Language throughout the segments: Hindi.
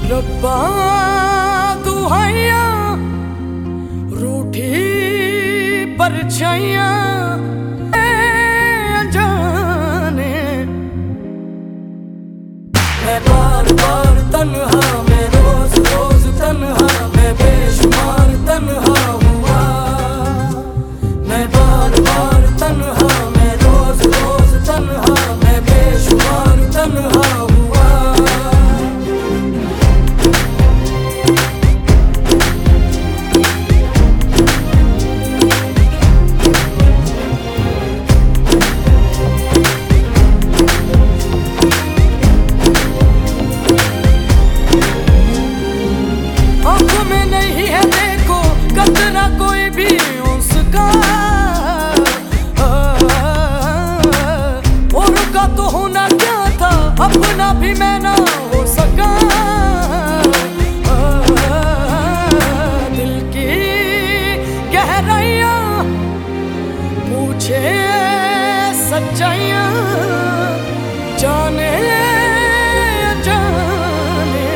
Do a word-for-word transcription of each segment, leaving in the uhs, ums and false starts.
रब्बा दुहाइयां रूठी परछाइयां जाने मैं बार बार तन्हा, मैं रोज रोज तन्हा, मैं बेशुमार तन्हा हुआ। मैं बार बार तन्हा, मैं रोज रोज तन्हा, मैं बेशुमार तन्हा हुआ। कोई भी उसका और रुका तो होना क्या था, अपना भी मैं ना हो सका। दिल की गहराइयां पूछे सच्चाइयां जाने जाने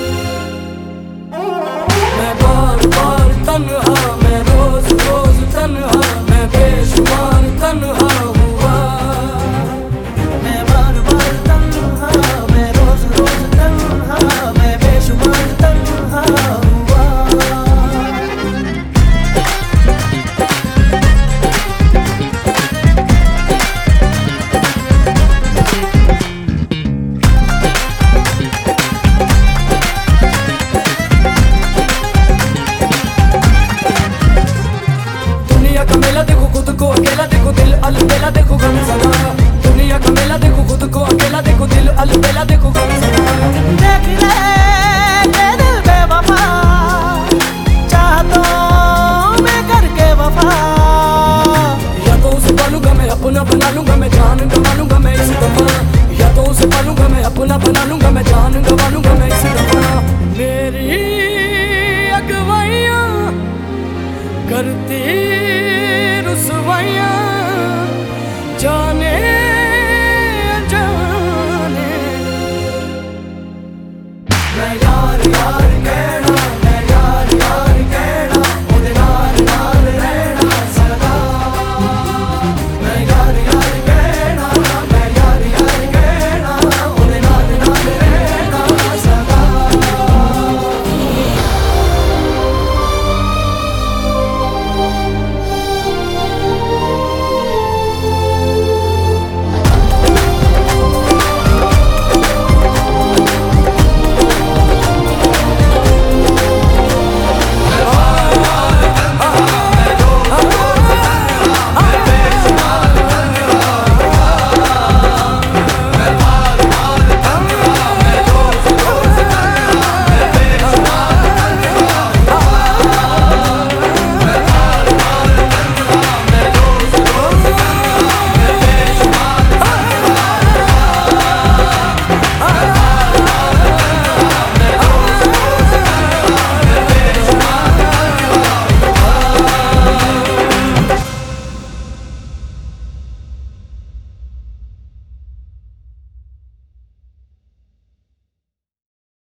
मैं बार बार तन्हा, मैं रोज रोज तन्हा, मैं बेशुमार तन्हा हुआ। मैं बार बार तन्हा, मैं रोज रोज तन्हा, मैं बेशुमार तन्हा हुआ। का मेला देखो खुद को अकेला, देखो दिल अलबेला, देखो गम सदा। दुनिया का मेला देखो खुद को अकेला, देखो दिल अलबेला, देखो गम सदा। देख ले ये दिल बेवफा, चाहतों में करके वफा। या तो उसे पालूंगा मैं, अपना बना लूंगा मैं, जान गंवा लूंगा मैं इस दफा। या तो उसे पालूंगा मैं, अपना बना लूंगा मैं, जान गंवा